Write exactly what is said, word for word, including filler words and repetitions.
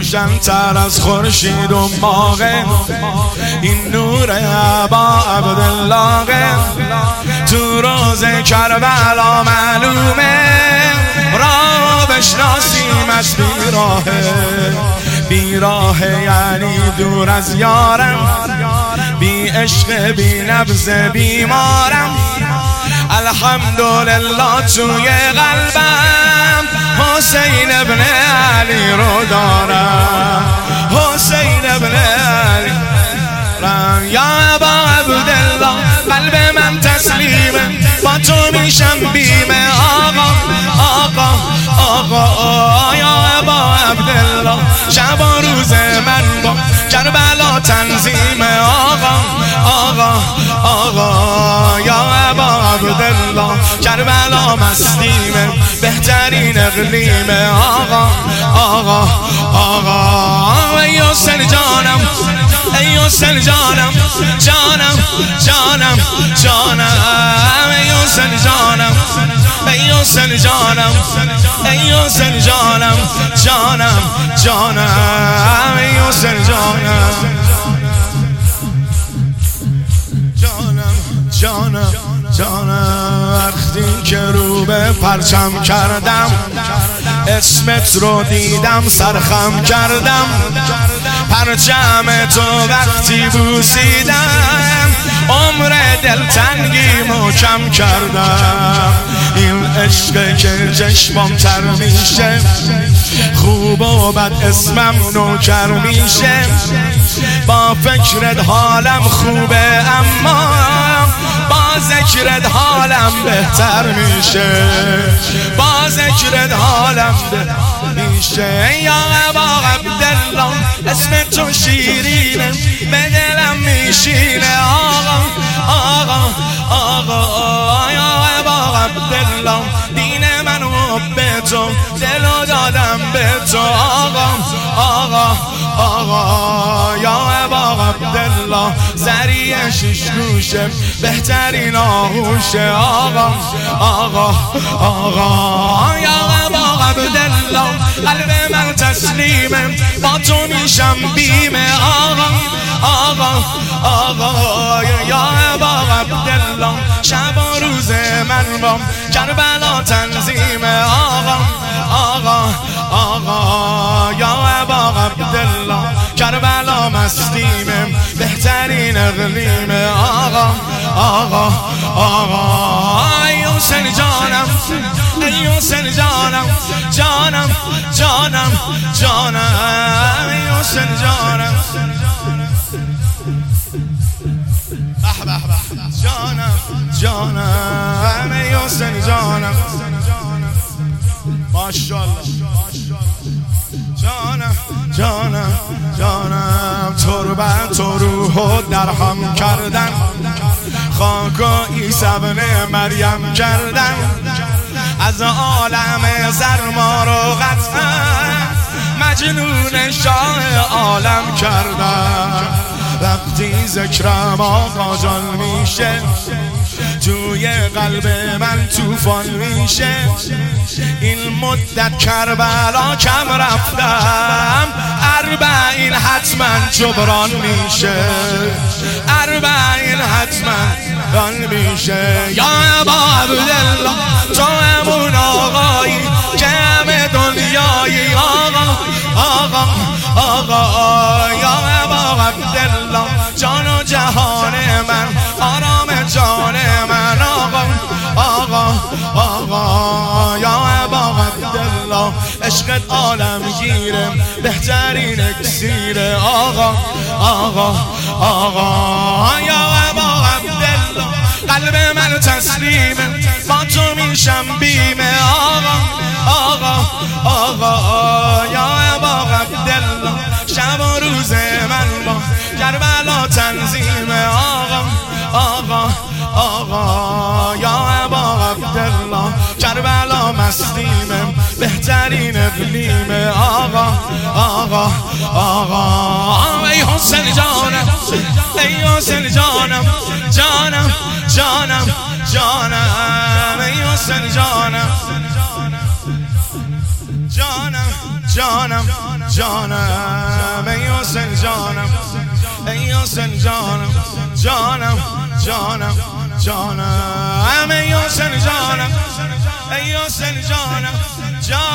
روشن تر از خورشید و ماغه، این نور ابا عبدالله تو روز کربلا معلومه، راه بشناسیم از بیراهه، بیراهه یعنی دور از یارم، بی عشق بی نبض بیمارم، الحمدلله توی قلبم حسین ابن علی رو دارم، حسین ابن علی رم. یا ابا عبدالله قلب من تسلیمه، با تو میشم بیمه آقا آقا آقا. یا ابا عبدالله شب و روز من با کربلا تنظیمه آقا آقا آقا. یا ابا عبدالله کربلا مستیمه، بهترین اقلیمه آقا آقا آقا. ای حسین جانم ای حسین جانم جانم جانم جانم، ای حسین جانم ای حسین جانم ای حسین جانم جانم جانم، ای حسین جانم جانم جانم جانم. وقتی که رو به پرچم کردم اسمت رو دیدم سرخم کردم، پرچم تو وقتی بوسیدم عمر دلتنگی محکم کردم. این عشق که چشمم تر میشه، خوب و بد اسمم نوکر میشه، با فکرت حالم خوبه اما با ذکرت حالم بهتر میشه، با ذکرت حالم بهتر میشه. یا ابا عبدالله اسم تو شیرینه، به دلم میشینه آقا آقا آقا. یا ابا عبدالله دین من و به تو دل دادم به تو آقا آقا آقا. یا ابا عبدالله زریع شش گوشه، بهترین آغوشه آقا آقا آقا. یا ابا عبدالله قلب من تسلیمه، با تو میشم بیمه آقا آقا آقا. یا ابا عبدالله شب و روز من با کربلا تنظیمه آقا آقا آقا. یا ابا عبدالله کربلا مستیمه، بهترین اقلیمه آقا آقا آقا. ای حسین جانم ای حسین جانم جانم جانم جانم، ای حسین جانم جانم جانم، ای حسین جانم ماشاءالله جانم جانم جانم. تربت و روح و درهم کردن، خاک و عیسی ابن مریم کردن، از عالم زر ما رو قطعا مجنون شاه عالم کردن. وقتی ذکرم آقا جان میشه، توی قلب من طوفان میشه. این مدت کربلا کم رفتم، اربعین حتما جبران میشه، اربعین حتما جبران میشه. یا ابا عبدالله تو همون آقایی که همه دنیایی آقا آقا آقا. یا ابا عبدالله جان و جهان من، آرام جان من آقا آقا آقا. یا ابا عبدالله عشقت عالمگیره، بهترین اکسیره آقا آقا آقا. یا ابا عبدالله قلب من تسلیمه، با تو میشم بیمه آقا آقا آقا. یا ابا عبدالله شب و روز من با کربلا تنظیمه آقا آقا آقا. یا ابا عبدالله کربلا مستیمه، بهترین اقلیمه آقا آقا آقا. ای حسین جانم ای حسین جانم جانم جانم جانم، ای حسین جانم جانم جانم جانم ای حسین جانم ای حسین جانم جانم جانم جانم ای حسین جانم ای حسین جانم جانم